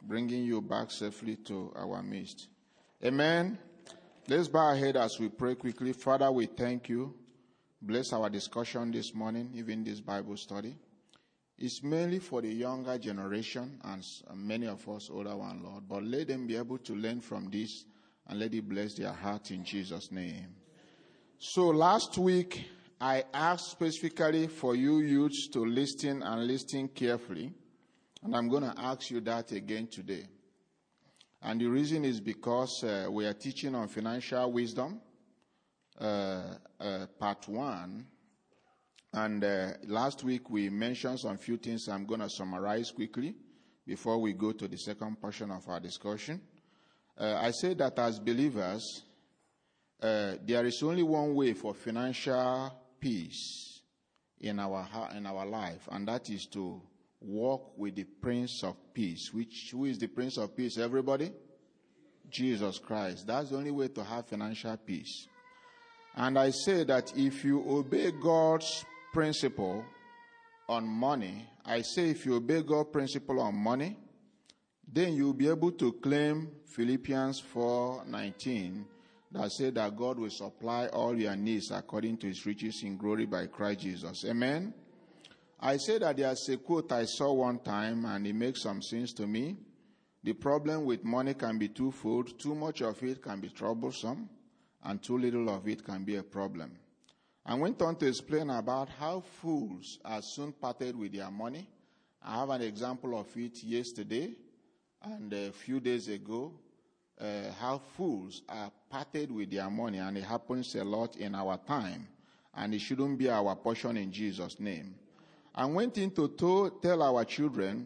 bringing you back safely to our midst. Amen. Let's bow our head as we pray quickly. Father, we thank you. Bless our discussion this morning, even this Bible study. It's mainly for the younger generation and many of us older one, Lord. But let them be able to learn from this and let it bless their heart in Jesus' name. So last week, I asked specifically for you youths to listen and listen carefully. And I'm going to ask you that again today. And the reason is because we are teaching on financial wisdom, part 1. And last week we mentioned some few things I'm going to summarize quickly before we go to the second portion of our discussion. I said that as believers, there is only one way for financial peace in our life, and that is to walk with the Prince of Peace. Who is the Prince of Peace, everybody? Jesus Christ. That's the only way to have financial peace. And I say that if you obey God's principle on money, if you obey God's principle on money, then you'll be able to claim Philippians 4:19 that says that God will supply all your needs according to his riches in glory by Christ Jesus. Amen? I say that there's a quote I saw one time and it makes some sense to me. The problem with money can be twofold. Too much of it can be troublesome and too little of it can be a problem. I went on to explain about how fools are soon parted with their money. I have an example of it yesterday and a few days ago, how fools are parted with their money, and it happens a lot in our time, and it shouldn't be our portion in Jesus' name. I went in to tell our children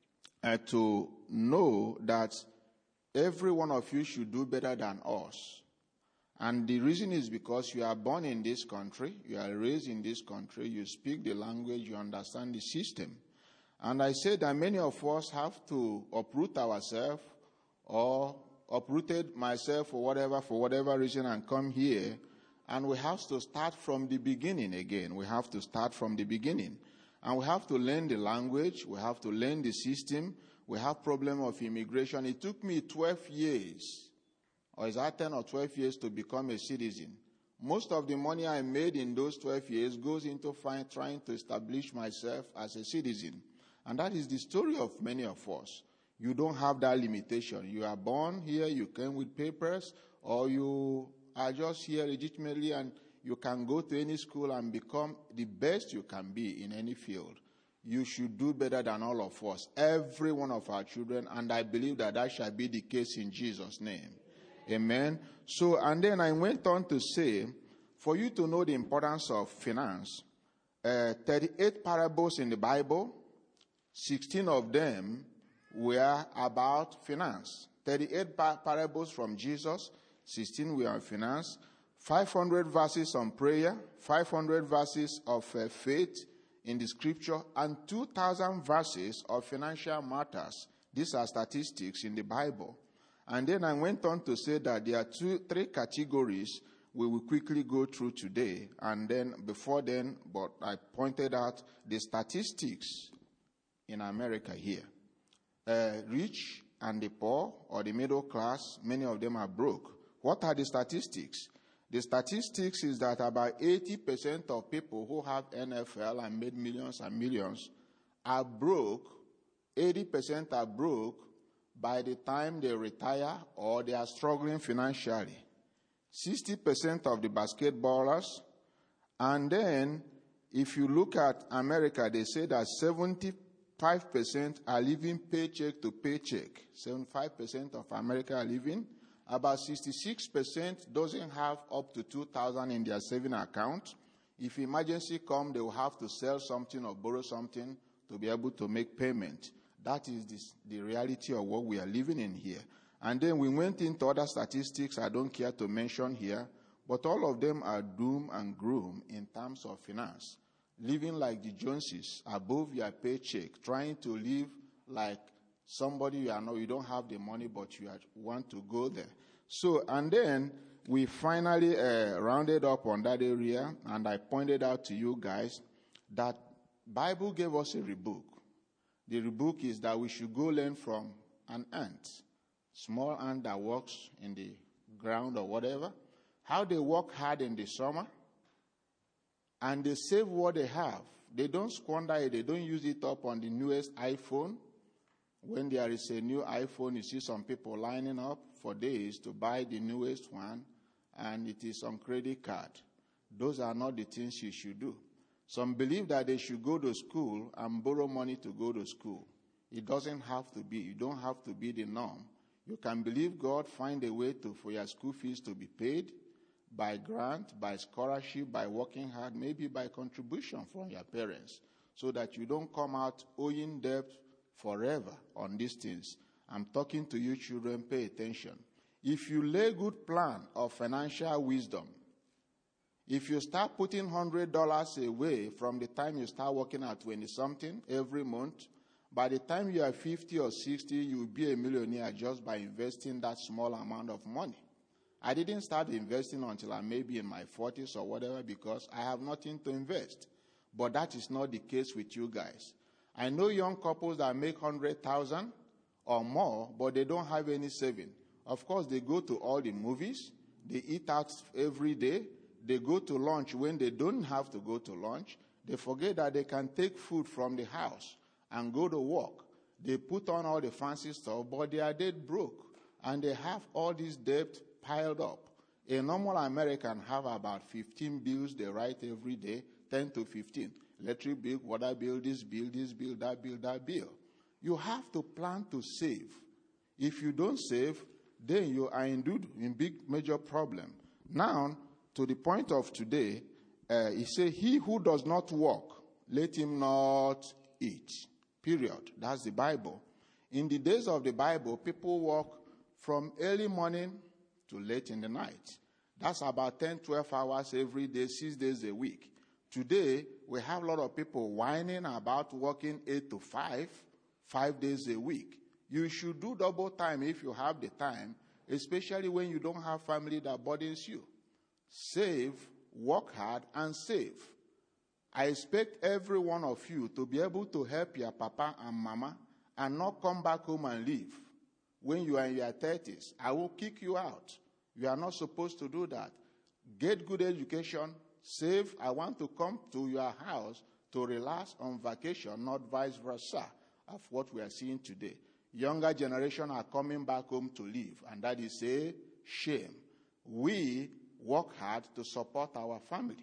to know that every one of you should do better than us. And the reason is because you are born in this country, you are raised in this country, you speak the language, you understand the system. And I said that many of us have to uproot ourselves or uprooted myself for whatever reason and come here. And we have to start from the beginning again. We have to start from the beginning. And we have to learn the language. We have to learn the system. We have problem of immigration. It took me 12 years, or is that 10 or 12 years to become a citizen. Most of the money I made in those 12 years goes into trying to establish myself as a citizen. And that is the story of many of us. You don't have that limitation. You are born here, you came with papers, or you are just here legitimately and you can go to any school and become the best you can be in any field. You should do better than all of us, every one of our children, and I believe that shall be the case in Jesus' name. Amen. So, and then I went on to say, for you to know the importance of finance, 38 parables in the Bible, 16 of them were about finance. 38 parables from Jesus, 16 were on finance. 500 verses on prayer, 500 verses of faith in the scripture, and 2,000 verses of financial matters. These are statistics in the Bible. And then I went on to say that there are three categories we will quickly go through today. And then before then, but I pointed out the statistics in America here. Rich and the poor, or the middle class, many of them are broke. What are the statistics? The statistics is that about 80% of people who have NFL and made millions and millions are broke. 80% are broke by the time they retire or they are struggling financially. 60% of the basketballers. And then if you look at America, they say that 75% are living paycheck to paycheck. 75% of America are living. About 66% doesn't have up to $2,000 in their saving account. If emergency comes, they will have to sell something or borrow something to be able to make payment. That is the reality of what we are living in here. And then we went into other statistics I don't care to mention here, but all of them are doom and gloom in terms of finance. Living like the Joneses, above your paycheck, trying to live like somebody you don't have the money, but you want to go there. So, and then we finally rounded up on that area, and I pointed out to you guys that Bible gave us a rebuke. The rebuke is that we should go learn from an ant, small ant that works in the ground or whatever, how they work hard in the summer, and they save what they have. They don't squander it. They don't use it up on the newest iPhone. When there is a new iPhone, you see some people lining up for days to buy the newest one, and it is on credit card. Those are not the things you should do. Some believe that they should go to school and borrow money to go to school. It doesn't have to be. You don't have to be the norm. You can believe God, find a way for your school fees to be paid by grant, by scholarship, by working hard, maybe by contribution from your parents, so that you don't come out owing debt forever on these things. I'm talking to you children, pay attention. If you lay good plan of financial wisdom, if you start putting $100 away from the time you start working at 20-something every month, by the time you are 50 or 60, you will be a millionaire just by investing that small amount of money. I didn't start investing until I may be in my 40s or whatever, because I have nothing to invest. But that is not the case with you guys. I know young couples that make 100,000 or more, but they don't have any saving. Of course, they go to all the movies. They eat out every day. They go to lunch when they don't have to go to lunch. They forget that they can take food from the house and go to work. They put on all the fancy stuff, but they are dead broke. And they have all this debt piled up. A normal American have about 15 bills they write every day, 10 to 15. Electric bill, water bill, this bill, that bill, that bill. You have to plan to save. If you don't save, then you are in big major problem. Now, to the point of today, he said, he who does not work, let him not eat. Period. That's the Bible. In the days of the Bible, people work from early morning to late in the night. That's about 10, 12 hours every day, 6 days a week. Today, we have a lot of people whining about working 8 to 5, 5 days a week. You should do double time if you have the time, especially when you don't have family that burdens you. Save, work hard, and save. I expect every one of you to be able to help your papa and mama and not come back home and leave. When you are in your 30s, I will kick you out. You are not supposed to do that. Get good education, save. I want to come to your house to relax on vacation, not vice versa of what we are seeing today. Younger generation are coming back home to live, and that is a shame. We work hard to support our family.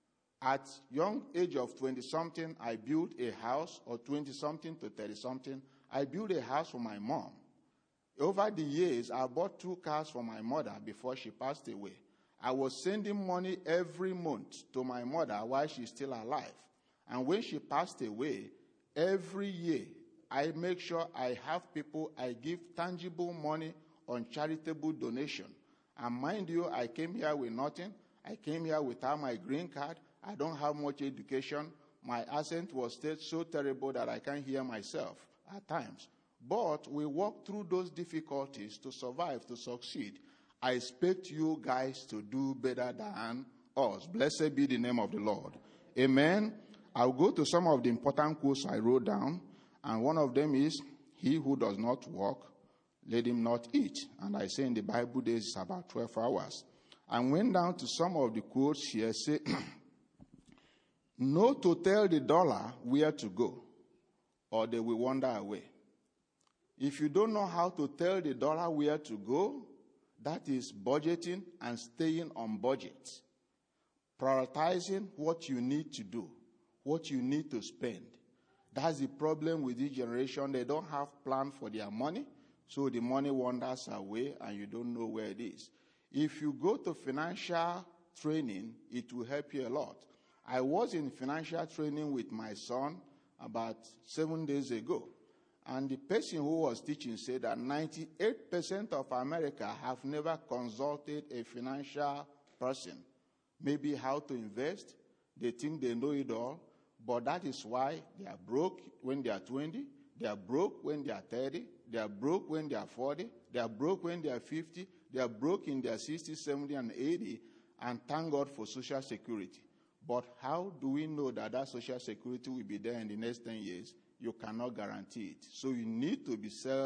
At young age of 20-something, I built a house, or 20-something to 30-something, I built a house for my mom. Over the years, I bought 2 cars for my mother before she passed away. I was sending money every month to my mother while she's still alive. And when she passed away, every year, I make sure I have people, I give tangible money on charitable donation. And mind you, I came here with nothing. I came here without my green card. I don't have much education. My accent was so terrible that I can't hear myself at times. But we walk through those difficulties to survive, to succeed. I expect you guys to do better than us. Blessed be the name of the Lord. Amen. I'll go to some of the important quotes I wrote down. And one of them is, he who does not work, let him not eat. And I say in the Bible days it's about 12 hours. I went down to some of the quotes here. Say, know to tell the dollar where to go, or they will wander away. If you don't know how to tell the dollar where to go, that is budgeting and staying on budget. Prioritizing what you need to do, what you need to spend. That's the problem with this generation. They don't have plan for their money, so the money wanders away and you don't know where it is. If you go to financial training, it will help you a lot. I was in financial training with my son about 7 days ago. And the person who was teaching said that 98% of America have never consulted a financial person. Maybe how to invest. They think they know it all. But that is why they are broke when they are 20. They are broke when they are 30. They are broke when they are 40. They are broke when they are 50. They are broke in their 60, 70, and 80. And thank God for Social Security. But how do we know that that Social Security will be there in the next 10 years? You cannot guarantee it. So you need to be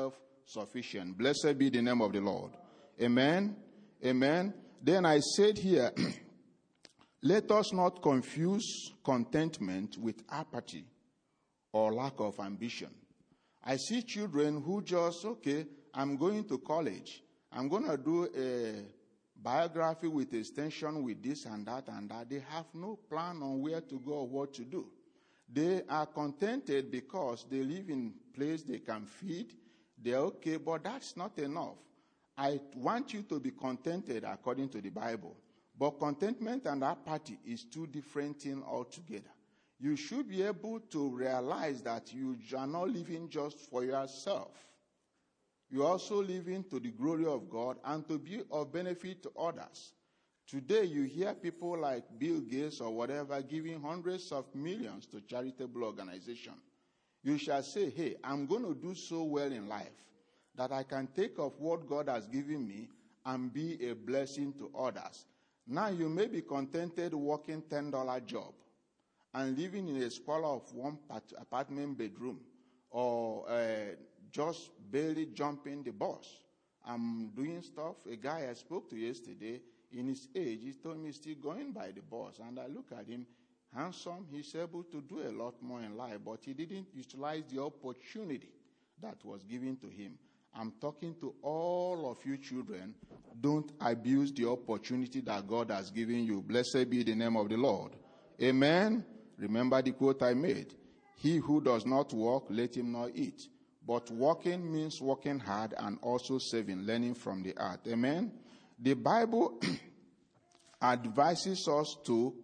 sufficient. Blessed be the name of the Lord. Amen. Amen. Then I said here, let us not confuse contentment with apathy or lack of ambition. I see children who just, okay, I'm going to college. I'm going to do a biography with extension with this and that and that. They have no plan on where to go or what to do. They are contented because they live in a place they can feed. They're okay, but that's not enough. I want you to be contented according to the Bible. But contentment and apathy is two different things altogether. You should be able to realize that you are not living just for yourself. You're also living to the glory of God and to be of benefit to others. Today, you hear people like Bill Gates or whatever giving hundreds of millions to charitable organizations. You shall say, hey, I'm going to do so well in life that I can take of what God has given me and be a blessing to others. Now, you may be contented working $10 job and living in a squalor of one apartment bedroom or just barely jumping the bus. I'm doing stuff. A guy I spoke to yesterday, in his age, he told me he's still going by the bus. And I look at him, handsome, he's able to do a lot more in life, but he didn't utilize the opportunity that was given to him. I'm talking to all of you children. Don't abuse the opportunity that God has given you. Blessed be the name of the Lord. Amen. Remember the quote I made. He who does not work, let him not eat. But working means working hard and also saving, learning from the earth. Amen. The Bible advises us to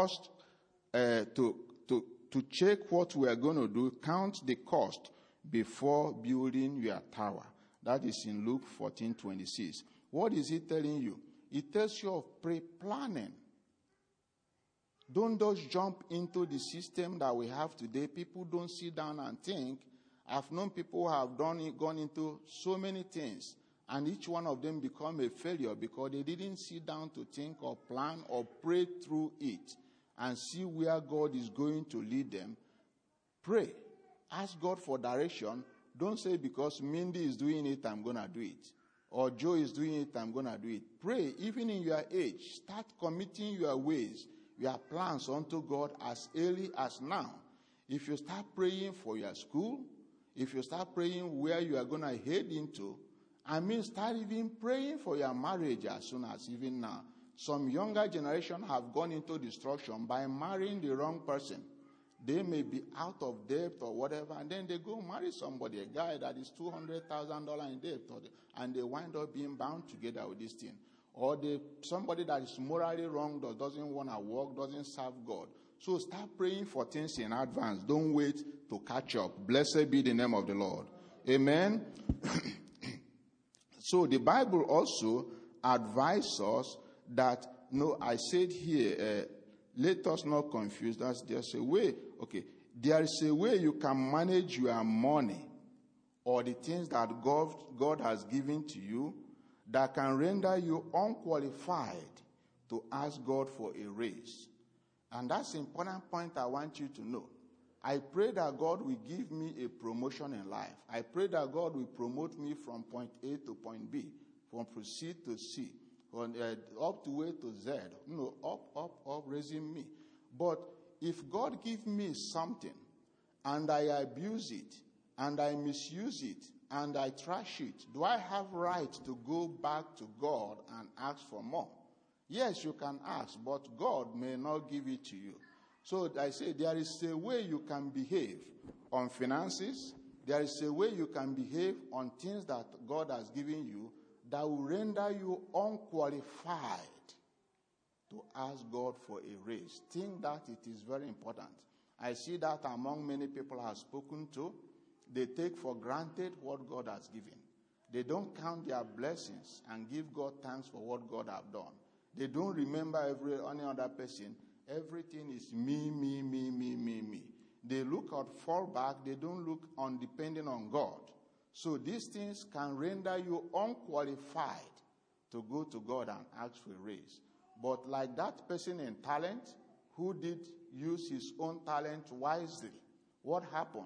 check what we are going to do, count the cost before building your tower. That is in Luke 14:26. What is it telling you? It tells you of pre-planning. Don't just jump into the system that we have today. People don't sit down and think. I've known people who have gone into so many things, and each one of them become a failure because they didn't sit down to think or plan or pray through it and see where God is going to lead them. Pray. Ask God for direction. Don't say because Mindy is doing it, I'm going to do it. Or Joe is doing it, I'm going to do it. Pray, even in your age. Start committing your ways, your plans unto God as early as now. If you start praying for your school, if you start praying where you are going to head into, start even praying for your marriage as soon as even now. Some younger generation have gone into destruction by marrying the wrong person. They may be out of debt or whatever, and then they go marry somebody, a guy that is $200,000 in debt, and they wind up being bound together with this thing. Or somebody that is morally wrong, that doesn't want to work, doesn't serve God. So start praying for things in advance. Don't wait to catch up. Blessed be the name of the Lord. Amen. So the Bible also advises us that, I said here, let us not confuse. There's a way. Okay, there is a way you can manage your money or the things that God has given to you that can render you unqualified to ask God for a raise. And that's an important point I want you to know. I pray that God will give me a promotion in life. I pray that God will promote me from point A to point B, from C to C, from up to A to Z. Up, raising me. But if God gives me something and I abuse it and I misuse it and I trash it, do I have right to go back to God and ask for more? Yes, you can ask, but God may not give it to you. So I say there is a way you can behave on finances. There is a way you can behave on things that God has given you that will render you unqualified to ask God for a raise. Think that it is very important. I see that among many people I have spoken to, they take for granted what God has given. They don't count their blessings and give God thanks for what God has done. They don't remember any other person. Everything is me. They look at fall back. They don't look on depending on God. So these things can render you unqualified to go to God and ask for a raise. But like that person in talent who did use his own talent wisely, what happened?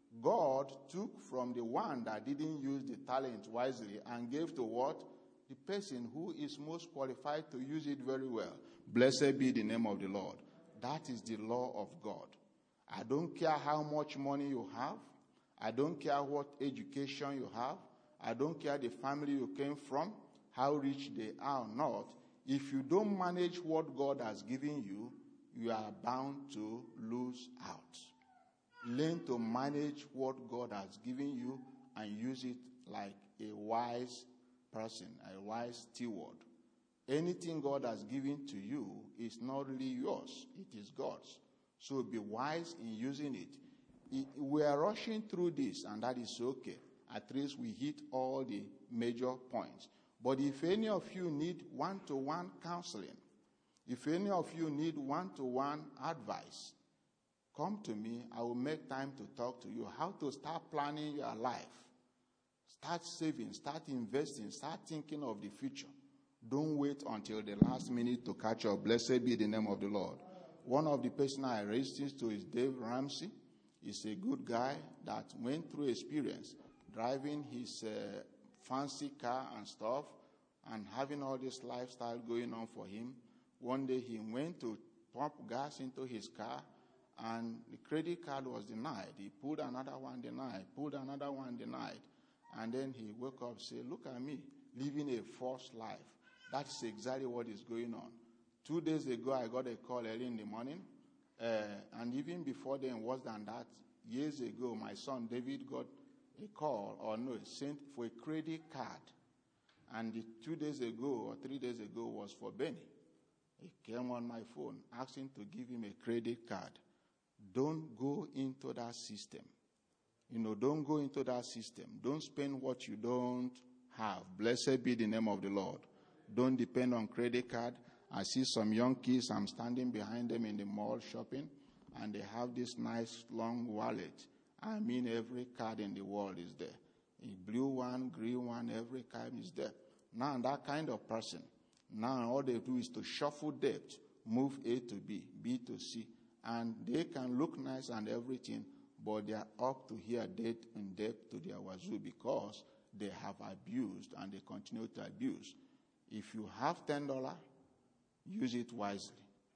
God took from the one that didn't use the talent wisely and gave to what? The person who is most qualified to use it very well. Blessed be the name of the Lord. That is the law of God. I don't care how much money you have. I don't care what education you have. I don't care the family you came from, how rich they are or not. If you don't manage what God has given you, you are bound to lose out. Learn to manage what God has given you and use it like a wise person, a wise steward. Anything God has given to you is not really yours, it is God's. So be wise in using it. We are rushing through this, and that is okay. At least we hit all the major points. But if any of you need one-to-one counseling, if any of you need one-to-one advice, come to me. I will make time to talk to you how to start planning your life. Start saving, start investing, start thinking of the future. Don't wait until the last minute to catch up. Blessed be the name of the Lord. One of the person I raised this to is Dave Ramsey. He's a good guy that went through experience driving his fancy car and stuff and having all this lifestyle going on for him. One day he went to pump gas into his car and the credit card was denied. He pulled another one, denied, pulled another one, denied. And then he woke up and said, look at me, living a false life. That's exactly what is going on. 2 days ago, I got a call early in the morning. And even before then, worse than that, years ago, my son David got a call, sent for a credit card. And 2 days ago or 3 days ago was for Benny. He came on my phone asking to give him a credit card. Don't go into that system. Don't go into that system. Don't spend what you don't have. Blessed be the name of the Lord. Don't depend on credit card. I see some young kids, I'm standing behind them in the mall shopping, and they have this nice long wallet. I mean, every card in the world is there. A blue one, green one, every card is there. Now, that kind of person, now all they do is to shuffle debt, move A to B, B to C, and they can look nice and everything, but they are up to here debt in debt to their wazoo because they have abused and they continue to abuse. If you have $10, use it wisely.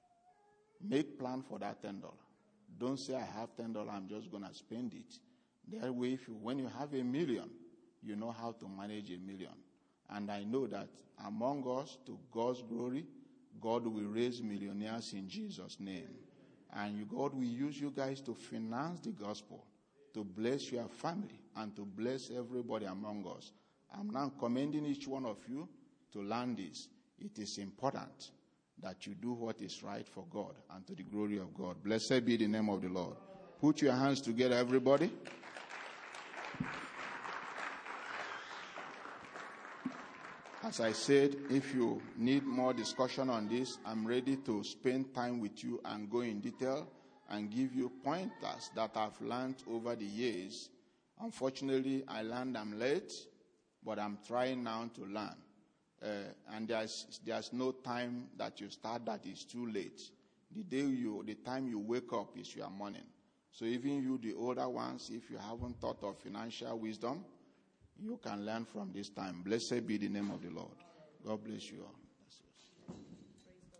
Make plan for that $10. Don't say, I have $10, I'm just going to spend it. That way, when you have $1 million, you know how to manage $1 million. And I know that among us, to God's glory, God will raise millionaires in Jesus' name. And God will use you guys to finance the gospel, to bless your family, and to bless everybody among us. I'm now commending each one of you to learn this. It is important that you do what is right for God and to the glory of God. Blessed be the name of the Lord. Put your hands together, everybody. As I said, if you need more discussion on this, I'm ready to spend time with you and go in detail and give you pointers that I've learned over the years. Unfortunately, I learned them late, but I'm trying now to learn. And there's no time that you start that is too late. The time you wake up is your morning. So even you, the older ones, if you haven't thought of financial wisdom, you can learn from this time. Blessed be the name of the Lord. God bless you all.